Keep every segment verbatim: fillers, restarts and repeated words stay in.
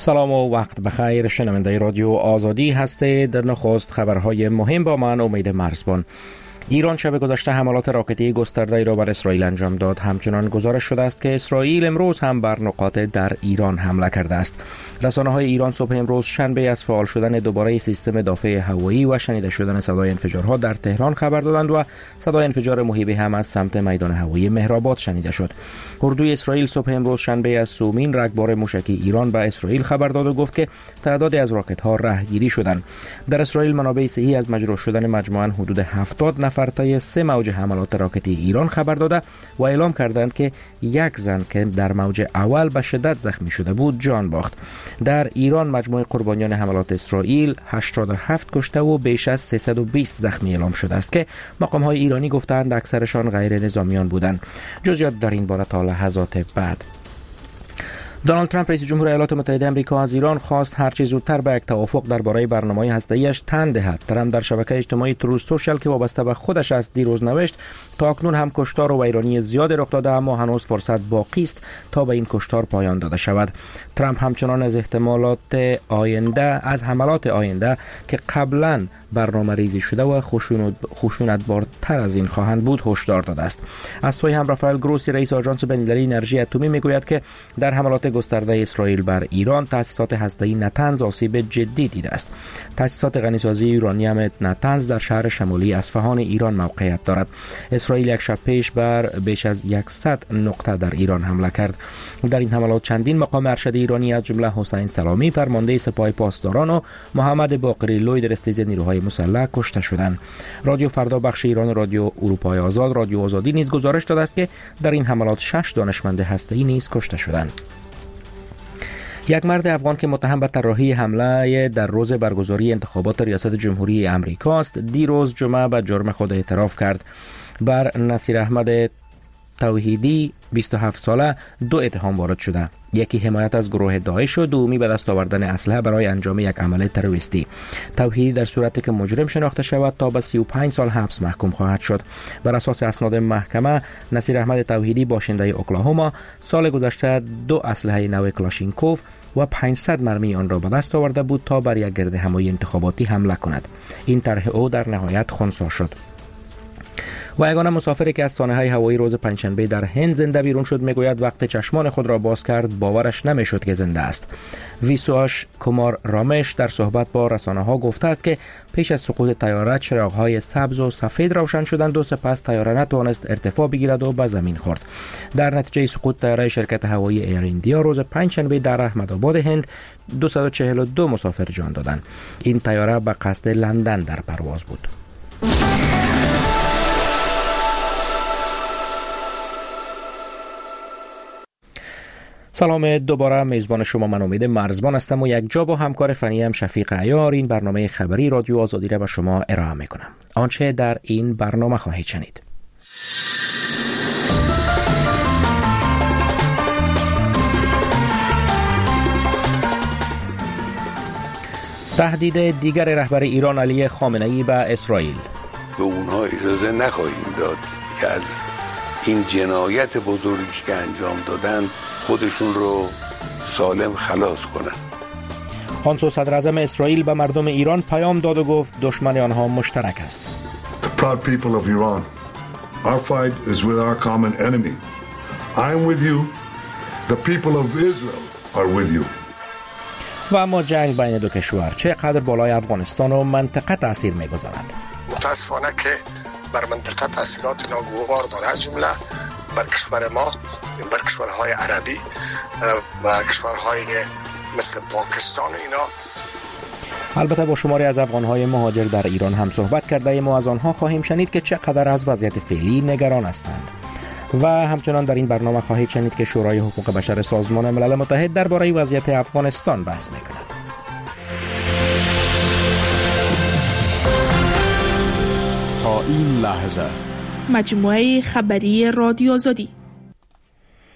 سلام و وقت بخیر. شنونده رادیو آزادی هستید. در نخست خبرهای مهم با من امید مرزبان. ایران شب گذشته حملات راکتی گسترده‌ای را بر اسرائیل انجام داد. همچنان گزارش شده است که اسرائیل امروز هم بر نقاط در ایران حمله کرده است. رسانه‌های ایران صبح امروز شنبه از فعال شدن دوباره سیستم دافع هوایی و شنیده شدن صدای انفجارها در تهران خبر دادند و صدای انفجار مهیبی هم از سمت میدان هوایی مهرآباد شنیده شد. اردوی اسرائیل صبح امروز شنبه از سومین رگبار موشکی ایران به اسرائیل خبر داد و گفت که تعدادی از راکت‌ها رهگیری شدند. در اسرائیل منابع صحی از مجروح شدن مجموعاً حدود هفتاد نفر طی سه موج حملات راکتی ایران خبر داده و اعلام کردند که یک زن که در موج اول به شدت زخمی شده بود جان باخت. در ایران مجموع قربانیان حملات اسرائیل هشتاد و هفت کشته و بیش از سیصد و بیست زخمی اعلام شده است که مقام‌های ایرانی گفتند اکثرشان غیر نظامیان بودند. جزئیات در این باره تا لحظات بعد. دونالد ترامپ رئیس جمهور ایالات متحده آمریکا از ایران خواست هر چه زودتر به یک توافق درباره برنامه هسته‌ایش تن دهد. ترامپ در شبکه اجتماعی تروث سوشال که وابسته به خودش است دیروز نوشت تا اکنون هم کشتار و ویرانی زیاد رخ داده اما هنوز فرصت باقی است تا به این کشتار پایان داده شود. ترامپ همچنان از احتمالات آینده از حملات آینده که قبلا برنامه ریزی شده و خشونت‌بارتر از این خواهند بود هشدار داده است. از سوی هم رافائل گروسی رئیس آژانس بین‌المللی انرژی اتمی میگوید که در حملات گسترده اسرائیل بر ایران تأسیسات هسته‌ای نتنز آسیب جدی دیده است. تأسیسات غنیسازی یورانیم نتنز در شهر شمالی اصفهان ایران موقعیت دارد. اسرائیل یک شب پیش بر بیش از صد نقطه در ایران حمله کرد. در این حملات چندین مقام ارشد ایرانی از جمله حسین سلامی فرمانده سپاه پاسداران و محمد باقری لوی در استیز نیروهای مسلح کشته شدند. رادیو فردا بخش ایران رادیو اروپای آزاد رادیو آزادی نیز گزارش داده است که در این حملات شش دانشمند هسته‌ای نیز کشته شدند. یک مرد افغان که متهم به طراحی حمله در روز برگزاری انتخابات ریاست جمهوری امریکا است دیروز جمعه به جرم خود اعتراف کرد. بر نصیر احمد توحیدی بیست و هفت ساله دو اتهام وارد شده. یکی حمایت از گروه داعش و دومی به دست آوردن اسلحه برای انجام یک عمل تروریستی. توحیدی در صورتی که مجرم شناخته شود تا به سی و پنج سال حبس محکوم خواهد شد. بر اساس اسناد محکمه نصیر احمد توحیدی باشنده اوکلاهوما سال گذشته دو اسلحه نو کلاشینکوف و پانصد مرمی آن را به دست آورده بود تا بر یک گرد همایی انتخاباتی حمله کند. این طرح او در نهایت خنثی شد. و یگانه مسافری که از سانحه هوایی روز پنجشنبه در هند زنده بیرون شد میگوید وقتی چشمان خود را باز کرد باورش نمیشد که زنده است. ویسواش کومار رامش در صحبت با رسانه‌ها گفته است که پیش از سقوط طیاره چراغ‌های سبز و سفید روشن شدند و سپس طیاره نتوانست ارتفاع بگیرد و به زمین خورد. در نتیجه سقوط طیاره شرکت هوایی ایر ایندیا روز پنجشنبه در احمدآباد هند دویست و چهل و دو مسافر جان دادند. این طیاره به قصد لندن در پرواز بود. سلام دوباره، میزبان شما من امید مرزبان هستم و یک جا با همکار فنیم شفیق عیار این برنامه خبری رادیو آزادی را به شما ارائه میکنم. آنچه در این برنامه خواهید شنید: تهدید دیگر رهبر ایران علی خامنه‌ای به اسرائیل. به اونها اجازه نخواهیم داد که از این جنایت بزرگی که انجام دادن خودشون رو سالم خلاص کنن. آنسو صدر اعظم اسرائیل به مردم ایران پیام داد و گفت دشمن آنها مشترک است. The proud people of Iran, our fight is with our common enemy. I am with you. The people of Israel are with you. و اما جنگ بین دو کشور چقدر بالای افغانستان و منطقه تاثیر می‌گذارد؟ متاسفانه که بر منطقه تاثیرات ناگوار دارد، جمله بر کشور ما، بر کشورهای عربی و کشورهای مثل پاکستان اینا. البته با شماری از افغان‌های مهاجر در ایران هم صحبت کرده ایم و از آنها خواهیم شنید که چقدر از وضعیت فعلی نگران هستند. و همچنان در این برنامه خواهید شنید که شورای حقوق بشر سازمان ملل متحد درباره وضعیت افغانستان بحث می‌کند. تا این لحظه مجموعه خبری رادیو آزادی.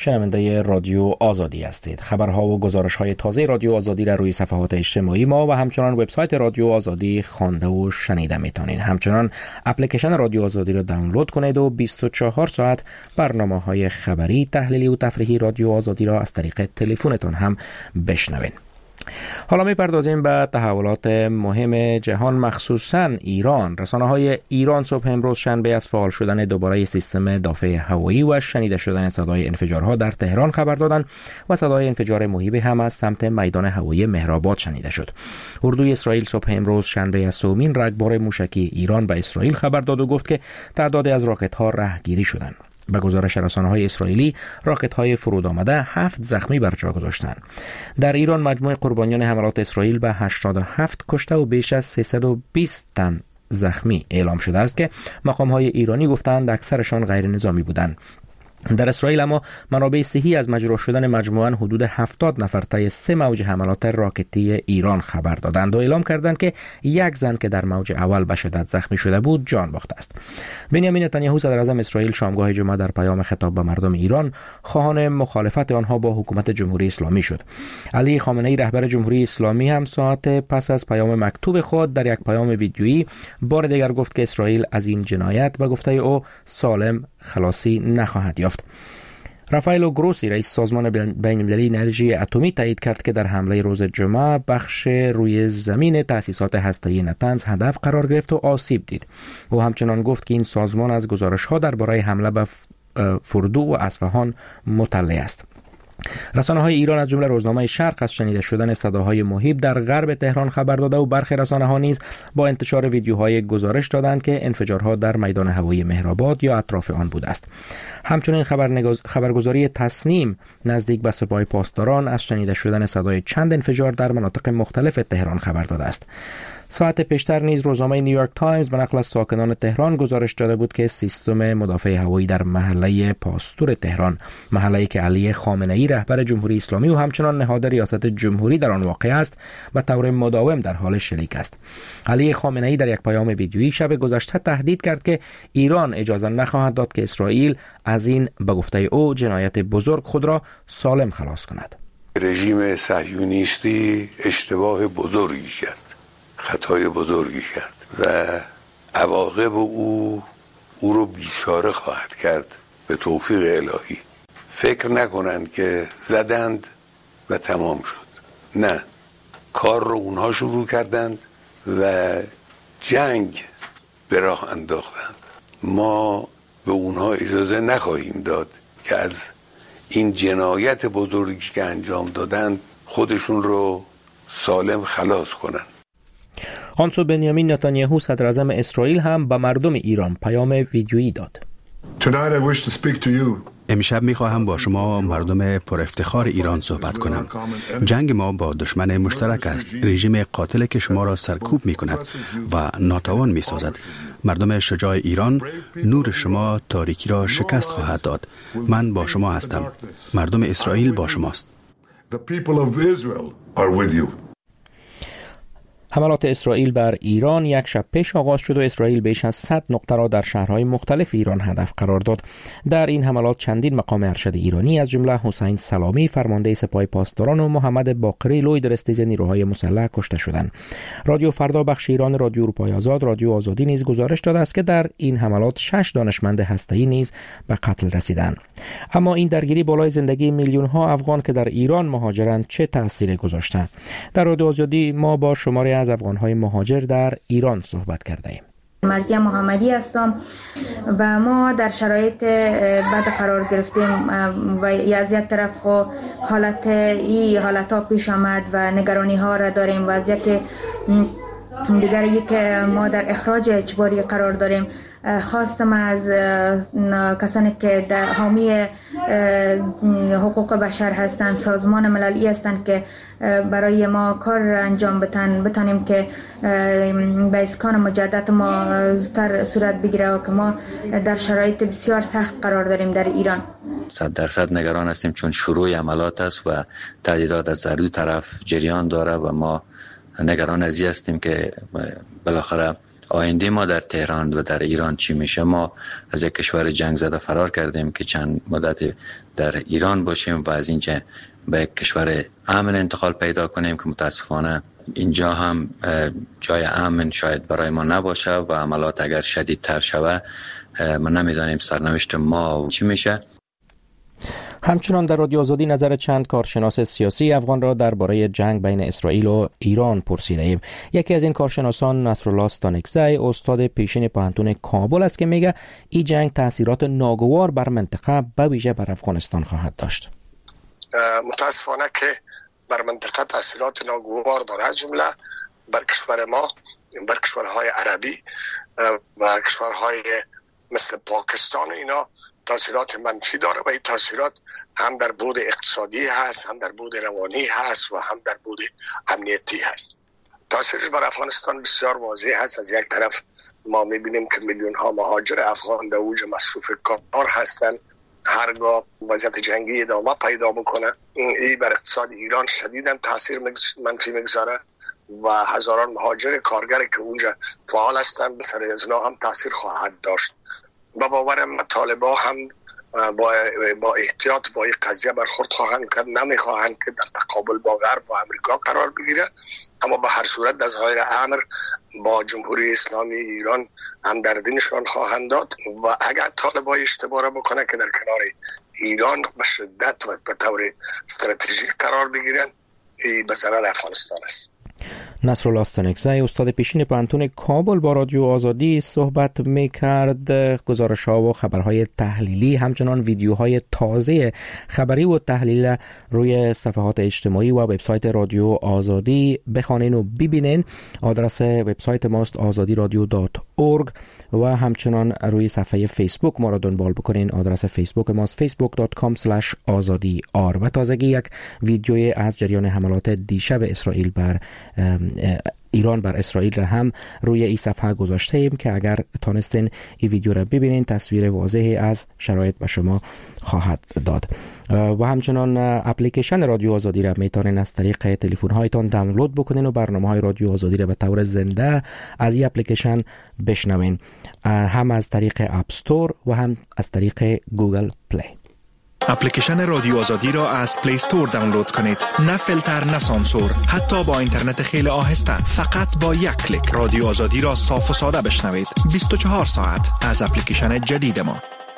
شنونده رادیو آزادی هستید. خبرها و گزارش‌های تازه رادیو آزادی را روی صفحات اجتماعی ما و همچنان وبسایت رادیو آزادی خوانده و شنیده میتونید. همچنان اپلیکیشن رادیو آزادی را دانلود کنید و بیست و چهار ساعت برنامه‌های خبری، تحلیلی و تفریحی رادیو آزادی را از طریق تلفنتون هم بشنوید. حالا می‌پردازیم به تحولات مهم جهان، مخصوصاً ایران. رسانه‌های ایران صبح امروز شنبه از فعال شدن دوباره سیستم دافع هوایی و شنیده شدن صدای انفجارها در تهران خبر دادند و صدای انفجار مهیبی هم از سمت میدان هوایی مهرآباد شنیده شد. اردوی اسرائیل صبح امروز شنبه از سومین رگبار موشکی ایران به اسرائیل خبر داد و گفت که تعدادی از راکت‌ها رهگیری شدند. به گزارش رسانه‌های اسرائیلی، راکت‌های فرود آمده هفت زخمی بر جا گذاشتند. در ایران مجموع قربانیان حملات اسرائیل به هشتاد و هفت کشته و بیش از سیصد و بیست تن زخمی اعلام شده است که مقام‌های ایرانی گفتند اکثرشان غیر نظامی بودند. در اسرائیل اما منابع صحی از مجروح شدن مجموعاً حدود هفتاد نفر طی سه موج حملات راکتی ایران خبر دادند و اعلام کردند که یک زن که در موج اول به شدت زخمی شده بود جان باخته است. بنیامین نتانیاهو صدر اعظم اسرائیل شامگاه جمعه در پیام خطاب به مردم ایران خواهان مخالفت آنها با حکومت جمهوری اسلامی شد. علی خامنه‌ای رهبر جمهوری اسلامی هم ساعت پس از پیام مکتوب خود در یک پیام ویدیویی بار دیگر گفت که اسرائیل از این جنایت به گفته او سالم خلاصی نخواهد یافت. رافائلو گروسی رئیس سازمان بین‌المللی انرژی اتمی تایید کرد که در حمله روز جمعه بخش روی زمین تأسیسات هسته‌ای نتنز هدف قرار گرفت و آسیب دید. او همچنان گفت که این سازمان از گزارش‌ها درباره حمله به فردو و اصفهان مطلع است. رسانه‌های ایران از جمله روزنامه شرق از شنیده شدن صداهای مهیب در غرب تهران خبر داده و برخی رسانه‌ها نیز با انتشار ویدیوهای گزارش دادند که انفجارها در میدان هوایی مهرآباد یا اطراف آن بوده است. همچنین خبرنگاز... خبرگزاری تصنیم نزدیک به سپاه پاسداران از شنیده شدن صدای چند انفجار در مناطق مختلف تهران خبر داده است. ساعت پیشتر نیز روزنامه نیویورک تایمز به نقل از ساکنان تهران گزارش داده بود که سیستم مدافع هوایی در محله پاستور تهران، محله‌ای که علی خامنه‌ای رهبر جمهوری اسلامی و همچنان نهاد ریاست جمهوری در آن واقع است، به طور مداوم در حال شلیک است. علی خامنه‌ای در یک پیام ویدیویی شب گذشته تهدید کرد که ایران اجازه نخواهد داد که اسرائیل از این به گفته او جنایت بزرگ خود را سالم خلاص کند. رژیم صهیونیستی اشتباه بزرگی کرد، خطای بزرگی کرد و عواقب او او رو بیچاره خواهد کرد به توفیق الهی. فکر نکنند که زدند و تمام شد. نه، کار رو اونها شروع کردند و جنگ به راه انداختند. ما به اونها اجازه نخواهیم داد که از این جنایت بزرگی که انجام دادند خودشون رو سالم خلاص کنند. آنسو بنیامین نتانیاهو صدر اعظم اسرائیل هم به مردم ایران پیام ویدیویی داد. امشب میخواهم با شما مردم پر افتخار ایران صحبت کنم. جنگ ما با دشمن مشترک است. رژیم قاتل که شما را سرکوب میکند و ناتوان میسازد. مردم شجاع ایران، نور شما تاریکی را شکست خواهد داد. من با شما هستم. مردم اسرائیل با شماست. حملات اسرائیل بر ایران یک شب پیش آغاز شد و اسرائیل بیش از صد نقطه را در شهرهای مختلف ایران هدف قرار داد. در این حملات چندین مقام ارشد ایرانی از جمله حسین سلامی فرمانده سپاه پاسداران و محمد باقری لوی درستیز نیروهای مسلح کشته شدند. رادیو فردا بخش ایران رادیو اروپای آزاد رادیو آزادی نیز گزارش داده است که در این حملات شش دانشمند هسته‌ای نیز به قتل رسیدند. اما این درگیری بالای زندگی میلیون ها افغان که در ایران مهاجرند چه تأثیری گذاشته؟ در رادیو آزادی ما با شماره از افغان‌های مهاجر در ایران صحبت کرده ایم. مرزیه محمدی هستم و ما در شرایط بد قرار گرفتیم و از یک طرف خو حالت ای حالت ها پیش آمد و نگرانی ها را داریم و از یک دیگر یک ما در اخراج اجباری قرار داریم. خواستم از کسانی که در حامی حقوق بشر هستند، سازمان مللی هستند که برای ما کار انجام بتن بتانیم که به اسکان مجدد ما زودتر صورت بگیره و که ما در شرایط بسیار سخت قرار داریم در ایران. صد درصد نگران هستیم چون شروع عملات است و تهدیدات از هر دو طرف جریان داره و ما نگران از این هستیم که بالاخره آینده ما در تهران و در ایران چی میشه. ما از یک کشور جنگ زده فرار کردیم که چند مدت در ایران باشیم و از اینجا به یک کشور امن انتقال پیدا کنیم که متاسفانه اینجا هم جای امن شاید برای ما نباشه و عملات اگر شدیدتر شوه ما نمیدانیم سرنوشت ما چی میشه. همچنان در رادیو آزادی نظر چند کارشناس سیاسی افغان را درباره جنگ بین اسرائیل و ایران پرسیده ایم. یکی از این کارشناسان نصرالله استانکزی استاد پیشین پوهنتون کابل است که میگه این جنگ تاثیرات ناگوار بر منطقه به ویژه بر افغانستان خواهد داشت. متاسفانه که بر منطقه تاثیرات ناگوار دارد، از جمله بر کشور ما، بر کشورهای عربی و کشورهای مثل پاکستان اینا تاثیرات منفی داره و این تاثیرات هم در بعد اقتصادی هست، هم در بعد روانی هست و هم در بعد امنیتی هست. تاثیرش بر افغانستان بسیار واضح هست. از یک طرف ما میبینیم که میلیون ها مهاجر افغان در اوج مصروف کار هستند. هرگاه وضعیت جنگی ادامه پیدا بکنه این بر اقتصاد ایران شدیداً تاثیر منفی میگذاره و هزاران مهاجر کارگر که اونجا فعال هستند به سر از هم تاثیر خواهد داشت. و باورم طالبان هم با با احتیاط با این قضیه برخورد خواهند کرد، نمیخواهند که در تقابل با غرب و امریکا قرار بگیره، اما به هر صورت در ظاهر امر با جمهوری اسلامی ایران همدردی نشان خواهند داد و اگر طالبان اشتباه بکنه که در کنار ایران به شدت و به طور استراتژیک قرار بگیرن، این به ضرر افغانستان است. نصرالله استانکزی استاد پیشین پوهنتون کابل با رادیو آزادی صحبت میکرد. گزارش ها و خبرهای تحلیلی همچنان ویدیوهای تازه خبری و تحلیل روی صفحات اجتماعی و وبسایت رادیو آزادی بخوانین و ببینین. آدرس وبسایت ماست آزادی رادیو دات اورگ و همچنان روی صفحه فیسبوک ما را دنبال بکنین. آدرس فیسبوک ماست فیسبوک دات کام اسلش آزادی آر. و تازگی یک ویدیوی از جریان حملات دیشب اسرائیل بر ایران بر اسرائیل را هم روی این صفحه گذاشته ایم که اگر تانستین این ویدیو را ببینین تصویر واضحی از شرایط به شما خواهد داد. و همچنان اپلیکیشن رادیو آزادی را میتونین از طریق تلفن هایتان دانلود بکنین و برنامه های رادیو آزادی را به طور زنده از این اپلیکیشن بشنوین، هم از طریق اپ استور و هم از طریق گوگل پلی. اپلیکیشن رادیو آزادی را از پلی استور دانلود کنید. نه فیلتر نه سانسور، حتی با اینترنت خیلی آهسته، فقط با یک کلیک رادیو آزادی را صاف و ساده بشنوید. بیست و چهار ساعت از اپلیکیشن جدید ما.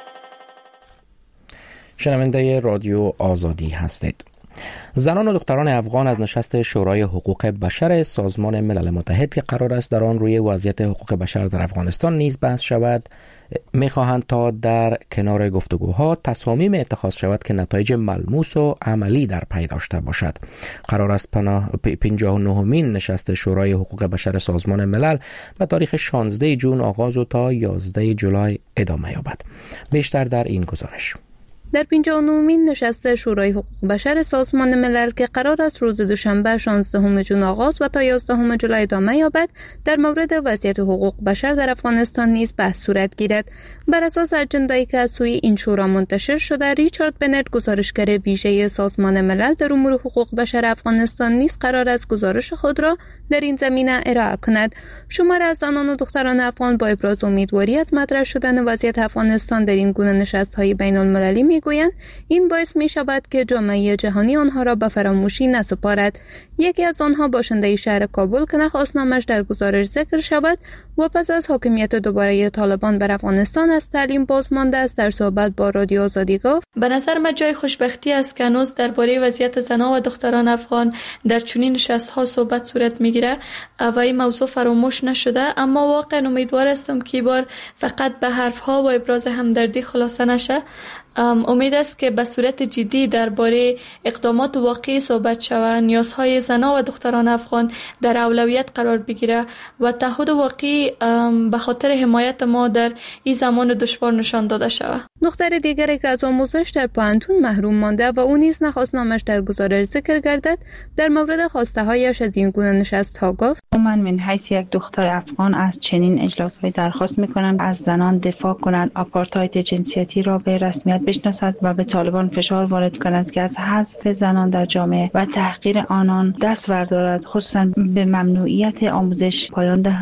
شنونده رادیو آزادی هستید. زنان و دختران افغان از نشست شورای حقوق بشر سازمان ملل متحد که قرار است در آن روی وضعیت حقوق بشر در افغانستان نیز بحث شود می‌خواهند تا در کنار گفتگوها تصامیم اتخاذ شود که نتایج ملموس و عملی در پی داشته باشد. قرار است پنجاه و نهمین نشست شورای حقوق بشر سازمان ملل به تاریخ شانزده ژوئن آغاز و تا یازده جولای ادامه یابد. بیشتر در این گزارش. در پنجاه و نهمین نشست شورای حقوق بشر سازمان ملل که قرار است روز دوشنبه شانزدهم ژوئن آغاز و تا یازدهم جولای ادامه یابد، در مورد وضعیت حقوق بشر در افغانستان نیز بحث صورت گیرد. بر اساس اجنده‌ای که از سوی این شورا منتشر شده، ریچارد بنت گزارشگر ویژه سازمان ملل در امور حقوق بشر افغانستان نیز قرار است گزارش خود را در این زمینه ارائه کند. شماری از زنان و دختران افغان با ابراز امیدواری از مطرح شدن وضعیت افغانستان در این گونه نشست‌های بین‌المللی میگویند این باعث می شود که جامعه جهانی آنها را به فراموشی نسپارد. یکی از آنها باشنده شهر کابل که نخواست نامش در گزارش ذکر شود و پس از حاکمیت دوباره طالبان بر افغانستان از تعلیم باز مانده است، در صحبت با رادیو آزادی گفت: به نظر من جای خوشبختی است که هنوز درباره وضعیت زنان و دختران افغان در چنین نشست‌ها صحبت صورت میگیره و این موضوع فراموش نشده، اما واقعا امیدوار هستم که بار فقط به حرف‌ها و ابراز همدردی خلاصه نشه. امید است که به صورت جدی درباره اقدامات واقعی صحبت شود، نیازهای زنان و دختران افغان در اولویت قرار بگیره و تعهد واقعی به خاطر حمایت ما در این زمان دشوار نشان داده شود. دختر دیگری که از آموزش در پوهنتون محروم مانده و او نیز نخواست نامش در گزارش ذکر گردد، در مورد خواسته هایش از این گونه نشست ها گفت: من من حیث یک دختر افغان از چنین اجلاس‌های درخواست می‌کنم از زنان دفاع کنند، آپارتاید جنسیتی را به رسمیت بشناسد و به طالبان فشار وارد کند که از حذف زنان در جامعه و تحقیر آنان دست بردارد، خصوصا به ممنوعیت آموزش پایان دهد.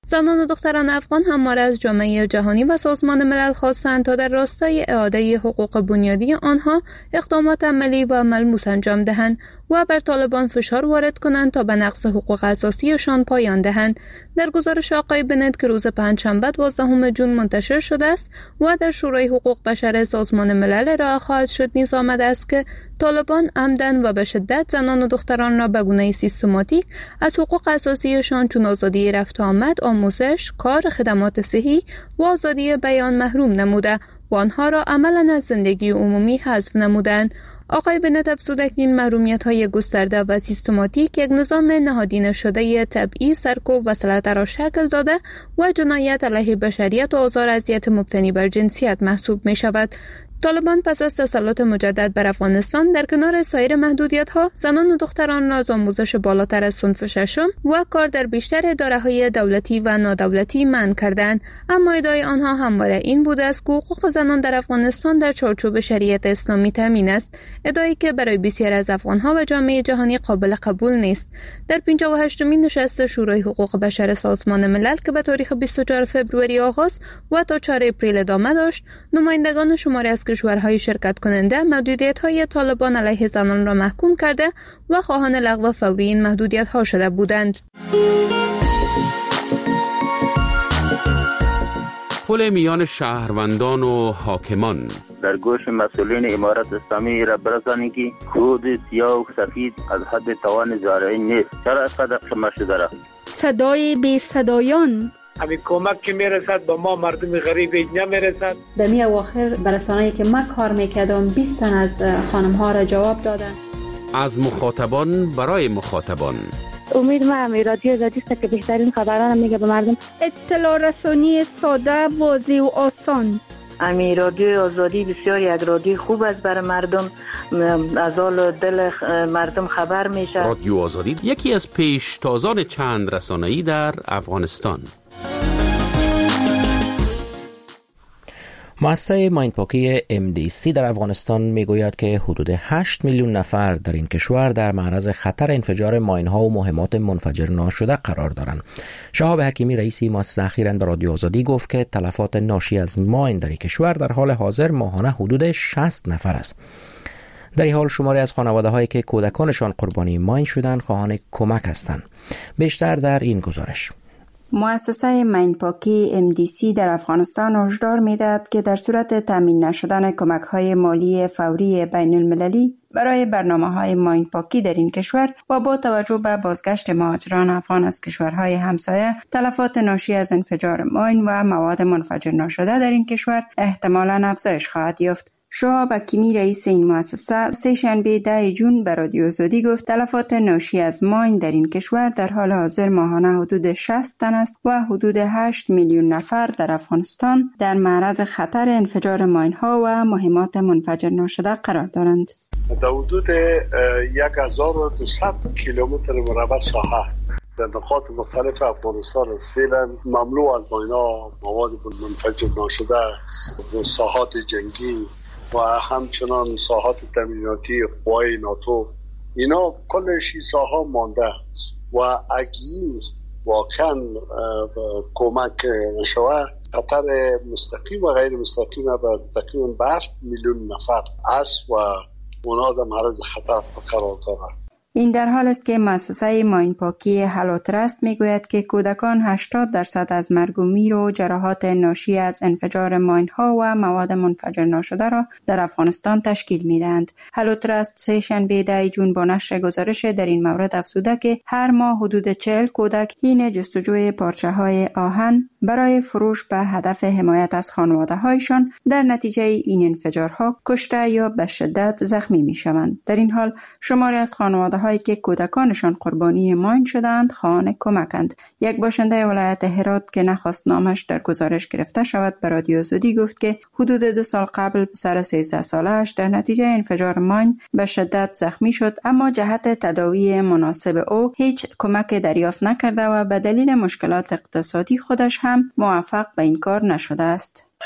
زنان و دختران افغان همواره از جامعه جهانی و سازمان ملل خواستند تا در راستای اعاده حقوق بنیادی آنها اقدامات عملی و ملموس انجام دهند و بر طالبان فشار وارد کنند تا به نقض حقوق اساسیشان پایان دهند. در گزارش آقای بنت که روز پنجشنبه دوازدهم ژوئن منتشر شده است و در شورای حقوق بشر سازمان ملل ارائه خواهد شد، نیز آمده است که طالبان عمدن و به شدت زنان و دختران را به گونه سیستماتیک از حقوق اساسیشان چون آزادی رفت و آمد، آموزش، کار، خدمات صحی و آزادی بیان محروم نموده و آنها را عملاً از زندگی عمومی حذف نمودند. آقای بنت افزود که این محرومیت‌های گسترده و سیستماتیک یک نظام نهادینه شده طبعی سرکوب و سلطه را شکل داده و جنایت علیه بشریت و آزار اذیت مبتنی بر جنسیت محسوب می‌شود. طالبان پس از تسلط مجدد بر افغانستان در کنار سایر محدودیت‌ها، زنان و دختران را از آموزش بالاتر از صنف ششم و کار در بیشتر اداره‌های دولتی و نادولتی منع کردند. اما ادعای آنها همواره این بوده است که حقوق زنان در افغانستان در چارچوب شریعت اسلامی تامین است، ادعایی که برای بسیاری از افغان‌ها و جامعه جهانی قابل قبول نیست. در پنجاه و هشتمین نشست شورای حقوق بشر سازمان ملل که به تاریخ بیست و چهارم فوریه آغاز و تا چهارم اپریل ادامه داشت، نمایندگان شماری از کشورهای شرکت کننده محدودیت‌های طالبان علیه زنان را محکوم کرده و خواهان لغو فوری این محدودیت‌ها شده بودند. پل میان شهروندان و حاکمان در گوش مسئولین امارت اسلامی را برسانید که خود سیاه و سفید از حد توان زارعی نیست. چرا اینقدر قمه شده را؟ صدای بی صدایان همین کمک که میرسد به ما مردم غریب نمیرسد. در می اواخر برسانه‌ای که من کار میکردم بیست تن از خانم ها را جواب دادن. از مخاطبان برای مخاطبان. امید ما هم رادیو آزادی است که بهترین خبران میگه به مردم. اطلاع رسانی ساده، واضح و آسان. امی رادیو آزادی بسیار یک رادیو خوب است برای مردم، از حال دل مردم خبر میشه. رادیو آزادی یکی از پیشتازان چند رسانه‌ای در افغانستان. مؤسسه ماینپاکی ام دی سی در افغانستان میگوید که حدود هشت میلیون نفر در این کشور در معرض خطر انفجار ماین‌ها و مهمات منفجر ناشده قرار دارند. شهاب حکیمی رئیس مؤسسه اخیراً به رادیو آزادی گفت که تلفات ناشی از ماین در این کشور در حال حاضر ماهانه حدود شصت نفر است. در این حال شماری از خانواده‌هایی که کودکانشان قربانی ماین شدند خواهان کمک هستند. بیشتر در این گزارش. مؤسسه ماینپاکی ام دی سی در افغانستان هشدار می‌دهد که در صورت تامین نشدن کمک‌های مالی فوری بین المللی برای برنامه‌های ماینپاکی در این کشور و با توجه به بازگشت مهاجران افغان از کشورهای همسایه، تلفات ناشی از انفجار ماین و مواد منفجر ناشده در این کشور احتمالاً افزایش خواهد یافت. شهاب حکیمی رئیس این مؤسسه سه شنبه ده ژوئن به رادیو آزادی گفت تلفات ناشی از ماین در این کشور در حال حاضر ماهانه حدود شصت تن است و حدود هشت میلیون نفر در افغانستان در معرض خطر انفجار ماین ها و مهمات منفجر ناشده قرار دارند. در حدود یک هزار و دویست کیلومتر مربع ساحه در نقاط مختلف افغانستان است. فعلا مملو از ماین‌ها، مواد منفجر ناشده، ساحات جنگی و همچنان ساحات تامیناتی قوای ناتو، اینا کلش ساحا مانده و اگه واقعا کمک نشوه خطر مستقیم و غیر مستقیم به تقریبا به هفت میلیون نفر است و اونا در معرض خطر قرار دارند. این در حال است که مؤسسه ماینپاکی هلوترست میگوید که کودکان هشتاد درصد از مرگ و میر و جراحات ناشی از انفجار ماین‌ها و مواد منفجر ناشده را در افغانستان تشکیل میدهند. هلوترست سه شنبه ده ژوئن با نشر گزارش در این مورد افزوده که هر ماه حدود چهل کودک حین جستجوی پارچه‌های آهن برای فروش به هدف حمایت از خانواده‌هایشان در نتیجه این انفجارها کشته یا به شدت زخمی میشوند. در این حال شماری از خانواده هایی که کودکانشان قربانی ماین شدند خواهان کمکند. یک باشنده ولایت هرات که نخواست نامش در گزارش گرفته شود به رادیو آزادی گفت که حدود دو سال قبل پسر سیزده ساله‌اش در نتیجه انفجار ماین به شدت زخمی شد، اما جهت تداوی مناسب او هیچ کمک دریافت نکرده و به دلیل مشکلات اقتصادی خودش هم موفق به این کار نشده است.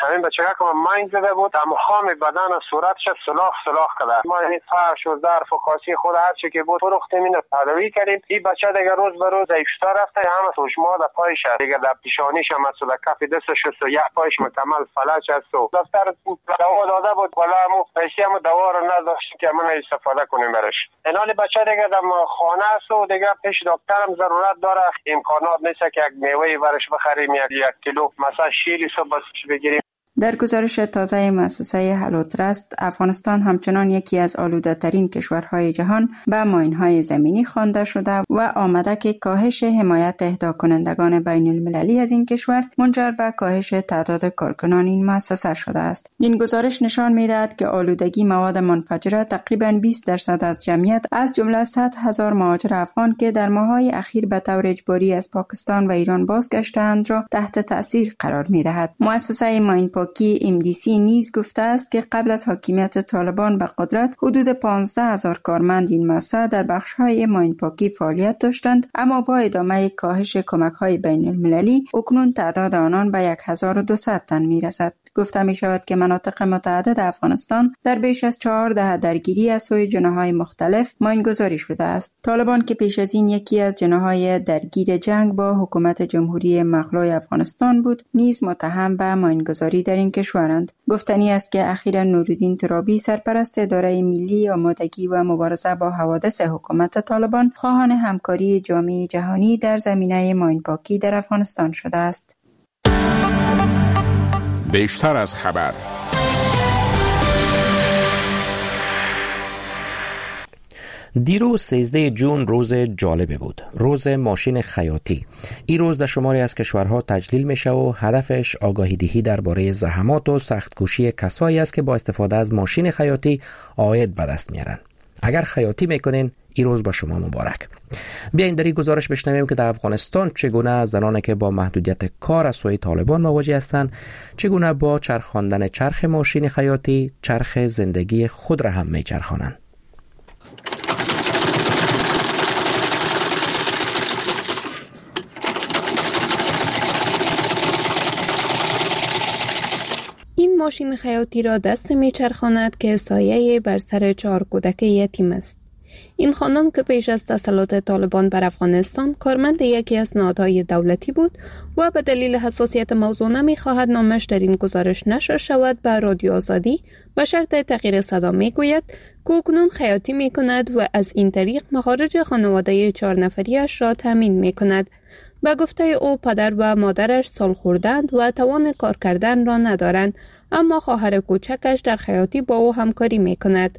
همین بچه که من ماین زده بود، تمام بدن و صورتش سلاخ سلاخ کرده. ما این فرش و ظرف و کاسه خود هر چی که بود فروختیم، اینو تداوی کردیم. این بچه دیگه روز به روز ضعیف‌تر رفته، همه سوشما در پایش دیگه در پیشانیش هم مثلا کف دستش و یک پایش مکمل فلج است و دفتر دوا داده بود، ولی مو پیسه هم دوا رو نداشت که من استفاده کنیم برش. اینال بچه دیگه در خانه است و دیگه پیش دکتر هم ضرورت داره. امکانات نیست که یک میوه برش بخریم، یک کیلو مثلا شیری صبح بگیریم. در گزارش تازه مؤسسه هلو ترست، افغانستان همچنان یکی از آلوده ترین کشورهای جهان به ماین‌های زمینی خوانده شده و آمده که کاهش حمایت اهدا کنندگان بین المللی از این کشور منجر به کاهش تعداد کارکنان این مؤسسه شده است. این گزارش نشان می‌دهد که آلودگی مواد منفجره تقریباً بیست درصد از جمعیت از جمله صد هزار مهاجر افغان که در ماه‌های اخیر به طور اجباری از پاکستان و ایران بازگشتند را تحت تأثیر قرار می‌دهد. مؤسسه ماین کی ام دی سی نیز گفته است که قبل از حاکمیت طالبان به قدرت حدود پانزده هزار کارمند این مؤسسه در بخش‌های ماینپاکی فعالیت داشتند، اما با ادامه کاهش کمک‌های بین المللی اکنون تعداد آنان به هزار و دویست تن می‌رسد. گفته می شود که مناطق متعدد افغانستان در بیش از چهار دهه درگیری از سوی جناح‌های مختلف ماینگذاری شده است. طالبان که پیش از این یکی از جناح‌های درگیر جنگ با حکومت جمهوری مغلوب افغانستان بود، نیز متهم به ماینگذاری در این کشورند. گفتنی است که اخیراً نورالدین ترابی سرپرست اداره ملی آمادگی و مبارزه با حوادث حکومت طالبان خواهان همکاری جامعه جهانی در زمینه ماینپاکی در افغانستان شده است. بیشتر از خبر. دیروز سیزده جون روز جالبه بود، روز ماشین خیاطی. این روز در شماری از کشورها تجلیل میشه و هدفش آگاهی دهی درباره زحمات و سختکوشی کسایی است که با استفاده از ماشین خیاطی عاید به دست میارن. اگر خیاطی میکنین، این روز با شما مبارک. بیاین در این گزارش بشنویم که در افغانستان چگونه زنانی که با محدودیت کار از سوی طالبان مواجه هستند، چگونه با چرخاندن چرخ ماشین خیاطی چرخ زندگی خود را هم میچرخانند. این ماشین خیاطی را دست میچرخاند که سایه بر سر چهار کودک یتیم است. این خانم که پیش از تسلط طالبان بر افغانستان کارمند یکی از نهادهای دولتی بود و به دلیل حساسیت موضوع نمی‌خواهد نامش در این گزارش نشر شود، به رادیو آزادی به شرط تغییر صدا میگوید که اکنون خیاطی میکند و از این طریق مخارج خانواده چهار نفریش را تامین میکند. به گفته او پدر و مادرش سال خوردند و توان کار کردن را ندارند، اما خواهر کوچکش در خیاطی با او همکاری میکند.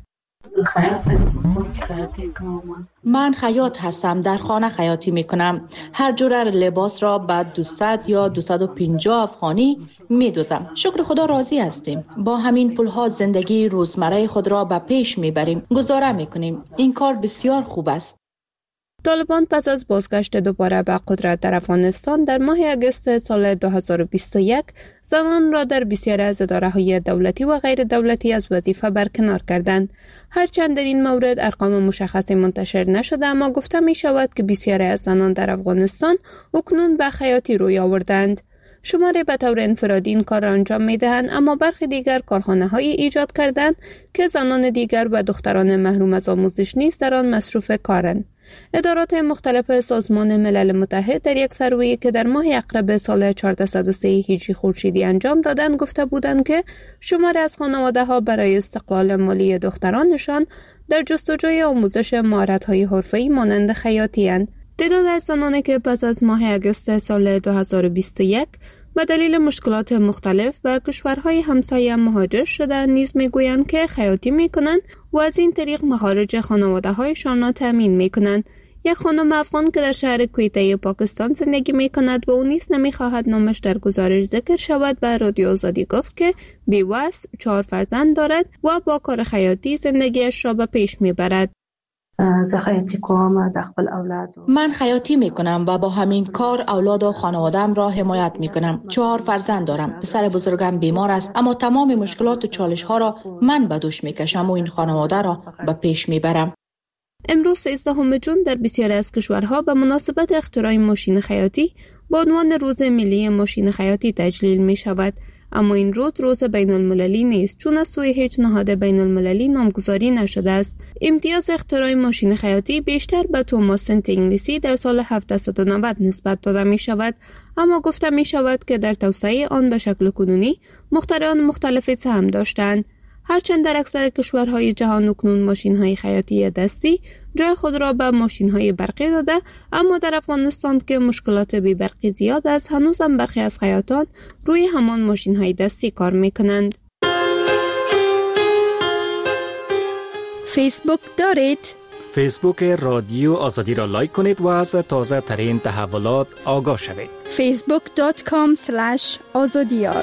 من خیاط هستم، در خانه خیاطی میکنم. هر جور لباس را بعد دویست یا دویست و پنجاه افغانی میدوزم. شکر خدا راضی هستیم. با همین پولها زندگی روزمره خود را به پیش میبریم، گزاره میکنیم. این کار بسیار خوب است. طالبان پس از بازگشت دوباره به قدرت در افغانستان در ماه اگست سال دو هزار و بیست و یک زنان را در بسیاری از اداره‌های دولتی و غیر دولتی از وظیفه برکنار کردند. هرچند در این مورد ارقام مشخصی منتشر نشده، اما گفته می شود که بسیاری از زنان در افغانستان اکنون به خیاطی روی آوردند. شماره به طور انفرادی این کار را انجام می دهند، اما برخی دیگر کارخانه های ایجاد کردند که زنان دیگر و دختران محروم از آموزش نیز در آن مصروف کارند. ادارات مختلف سازمان ملل متحد در یک سروی که در ماه اقرب سال چهارصد و سه هجری خورشیدی انجام دادند گفته بودند که شماری از خانواده‌ها برای استقلال مالی دخترانشان در جستجوی آموزش مهارت‌های حرفه‌ای مانند خیاطی اند. تعداد از زنانی که پس از ماه اگست سال دو هزار و بیست و یک به دلیل مشکلات مختلف به کشورهای همسایه مهاجر شده نیز میگویند که خیاطی میکنند و از این طریق مخارج خانواده‌هایشان را تامین میکنند. یک خانم افغان که در شهر کویته پاکستان زندگی میکند و او نیز نمیخواهد نامش در گزارش ذکر شود، به رادیو آزادی گفت که بیوه است، چهار فرزند دارد و با کار خیاطی زندگیش را به پیش میبرد. من خیاطی میکنم و با همین کار اولاد و خانوادم را حمایت میکنم. چهار فرزند دارم. پسر بزرگم بیمار است، اما تمام مشکلات و چالش ها را من به دوش میکشم و این خانواده را به پیش میبرم. امروز سیزدهم جون در بسیاری از کشورها به مناسبت اختراع ماشین خیاطی با عنوان روز ملی ماشین خیاطی تجلیل می شود. اما این روز روز بین المللی نیست، چون از سوی هیچ نهاد بین المللی نامگذاری نشده است. امتیاز اختراع ماشین خیاطی بیشتر به توماس سنت انگلیسی در سال هفتصد و نود نسبت داده می شود، اما گفته می شود که در توسعه آن به شکل کنونی مخترعان مختلفی سهم داشتند. هرچند در اکثر کشورهای جهان اکنون ماشین‌های خیاطی دستی جای خود را به ماشین‌های برقی داده، اما در افغانستان که مشکلات بی برقی زیاد است، هنوز هم برخی از خیاطان روی همان ماشین‌های دستی کار می‌کنند. فیسبوک دارید؟ فیسبوک رادیو آزادی را لایک کنید و از تازه ترین تحولات آگاه شوید. فیسبوک دات کام اسلش آزادیار.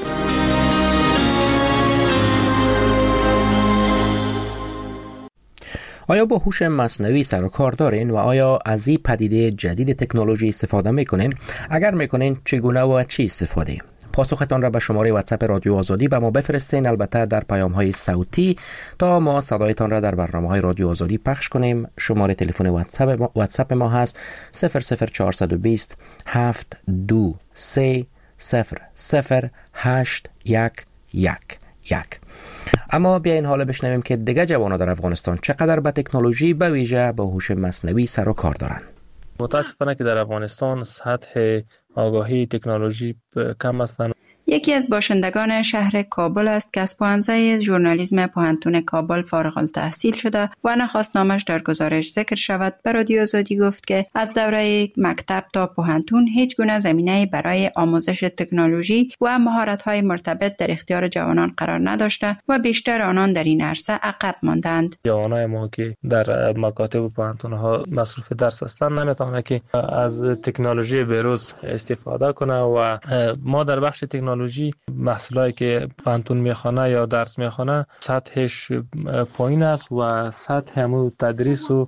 آیا با هوش مصنوعی سر و کار دارین و آیا از این پدیده جدید تکنولوژی استفاده میکنین؟ اگر میکنین چگونه و چی استفاده؟ پاسختان را به شماره واتساپ رادیو آزادی به ما بفرستین، البته در پیام های صوتی، تا ما صدایتان را در برنامه های رادیو آزادی پخش کنیم. شماره تلفن واتساپ واتساپ ما هست صفر صفر چهارصد و بیست هفت دو سه صفر صفر هشت یک یک یک. اما بیاین حالا بشنویم که دیگه جوانان در افغانستان چقدر به تکنولوژی به ویژه با هوش مصنوعی سر و کار دارند. متاسفانه که در افغانستان سطح آگاهی تکنولوژی کم است. یکی از باشندگان شهر کابل است که از پوهنځی ژورنالیسم پوهنتون کابل فارغ التحصیل شده و نخواست نامش در گزارش ذکر شود. به رادیو آزادی گفت که از دوره مکتب تا پوهنتون هیچ گونه زمینه برای آموزش تکنولوژی و مهارت‌های مرتبط در اختیار جوانان قرار نداشته و بیشتر آنان در این عرصه عقب ماندند. جوانای ما که در مکاتب و پوهنتون‌ها مصروف درس هستند نمیتونه که از تکنولوژی به‌روز استفاده کنه و ما در بخش تکنولوژی محصولاتی که پوهنتون میخوانه یا درس میخوانه سطحش پایین است و سطح همون تدریس و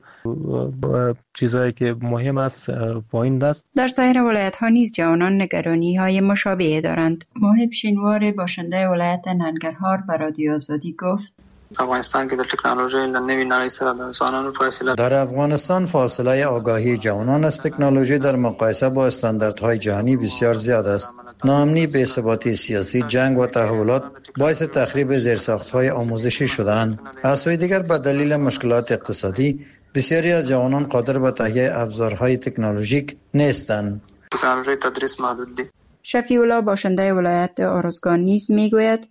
چیزایی که مهم است پایین است. در سایر ولایت ها نیز جوانان نگرانی های مشابه دارند. محب شینوار باشنده ولایت ننگرهار به رادیو آزادی گفت افغانستان کې د ټکنالوژي له نوې نړۍ سره د ځوانانو فاصله در افغانستان فاصله آگاهی جوانان از تکنولوژی در مقایسه با استانداردهای جهانی بسیار زیاد است. ناامنی، بی‌ثباتی سیاسی، جنگ و تحولات باعث تخریب زیرساخت‌های آموزشی شده‌اند. از سوی دیگر به دلیل مشکلات اقتصادی بسیاری از جوانان قادر به تهیه ابزارهای تکنولوژیک نیستند. تکنولوژی تدریس محدود دی. شفیع الله باشنده ولایت ارزگان نیز میگوید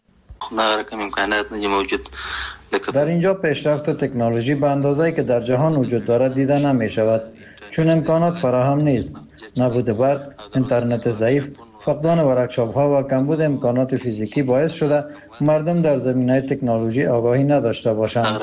در اینجا پیشرفت تکنولوژی به اندازه‌ای که در جهان وجود دارد دیده نمی شود، چون امکانات فراهم نیست. نبود برق، اینترنت ضعیف، فقدان ورکشاپ ها و کمبود امکانات فیزیکی باعث شده مردم در زمینه تکنولوژی آگاهی نداشته باشند.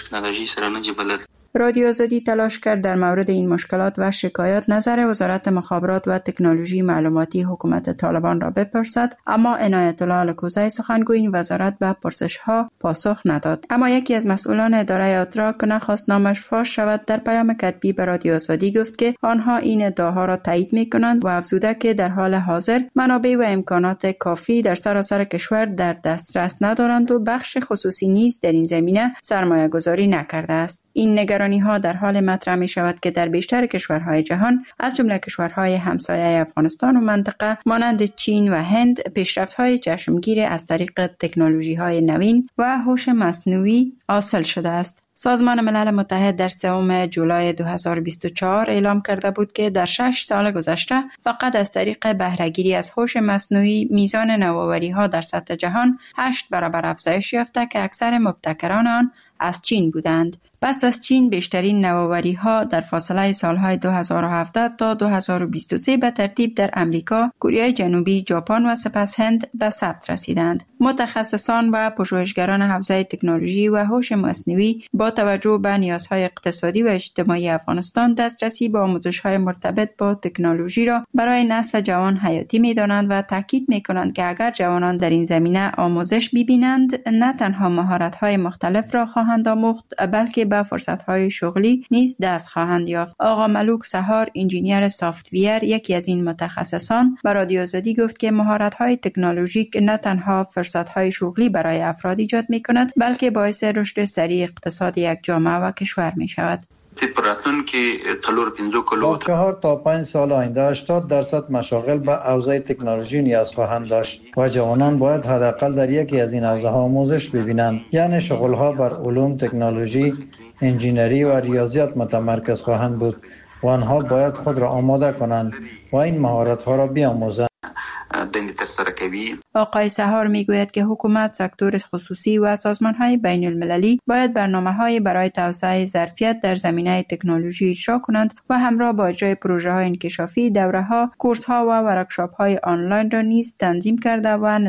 رادیو آزادی تلاش کرد در مورد این مشکلات و شکایات نظر وزارت مخابرات و تکنولوژی معلوماتی حکومت طالبان را بپرسد، اما عنایت الله الکوزی سخنگوی این وزارت به پرسش ها پاسخ نداد. اما یکی از مسئولان اداره اتراک نخواست نامش فاش شود در پیام کتبی به رادیو آزادی گفت که آنها این ادعاها را تایید می‌کنند و افزوده که در حال حاضر منابع و امکانات کافی در سراسر کشور در دسترس ندارند و بخش خصوصی نیز در این زمینه سرمایه گذاری نکرده است. این نگرانی ها در حال مطرح می شود که در بیشتر کشورهای جهان از جمله کشورهای همسایه افغانستان و منطقه مانند چین و هند پیشرفت‌های چشمگیر از طریق تکنولوژی‌های نوین و هوش مصنوعی حاصل شده است. سازمان ملل متحد در سوم جولای دو هزار و بیست و چهار اعلام کرده بود که در شش سال گذشته فقط از طریق بهره‌گیری از هوش مصنوعی میزان نوآوری‌ها در سطح جهان هشت برابر افزایش یافته که اکثر مبتکران آن از چین بودند. پس از چین بیشترین نوآوری‌ها در فاصله سالهای دو هزار و هفده تا دو هزار و بیست و سه به ترتیب در امریکا، کره جنوبی، ژاپن و سپس هند به ثبت رسیدند. متخصصان و پژوهشگران حوزه تکنولوژی و هوش مصنوعی با توجه به نیازهای اقتصادی و اجتماعی افغانستان دسترسی به آموزش‌های مرتبط با تکنولوژی را برای نسل جوان حیاتی می‌دانند و تاکید می‌کنند که اگر جوانان در این زمینه آموزش ببینند، نه تنها مهارت‌های مختلف را خواهند آموخت، بلکه به فرصت‌های شغلی نیز دست خواهند یافت. آقا ملوک سهار، انجینیر سافت‌ویر، یکی از این متخصصان، به رادیو آزادی گفت که مهارت‌های تکنولوژیک نه تنها فرصت‌های شغلی برای افراد ایجاد می‌کند، بلکه باعث رشد سریع اقتصاد یک جامعه و کشور می‌شود. راتلون که تلور پنځو کلو در چهار تا پنج سال آینده هشتاد درصد مشاغل به حوزه تکنولوژی نیاز خواهند داشت و جوانان باید حداقل در یکی از این حوزه‌ها آموزش ببینند. یعنی شغل‌ها بر علوم، تکنولوژی، انجینری و ریاضیات متمرکز خواهند بود و آنها باید خود را آماده کنند و این مهارت‌ها را بیاموزند. آقای سهار میگوید که حکومت، سکتور خصوصی و سازمان‌های بین المللی باید برنامه‌های برای توسعه ظرفیت در زمینه تکنولوژی اجرا کنند و همراه با اجرای پروژه‌های انکشافی، دوره‌ها، کورس‌ها و ورکشاپ‌های آنلاین را نیز تنظیم کرده و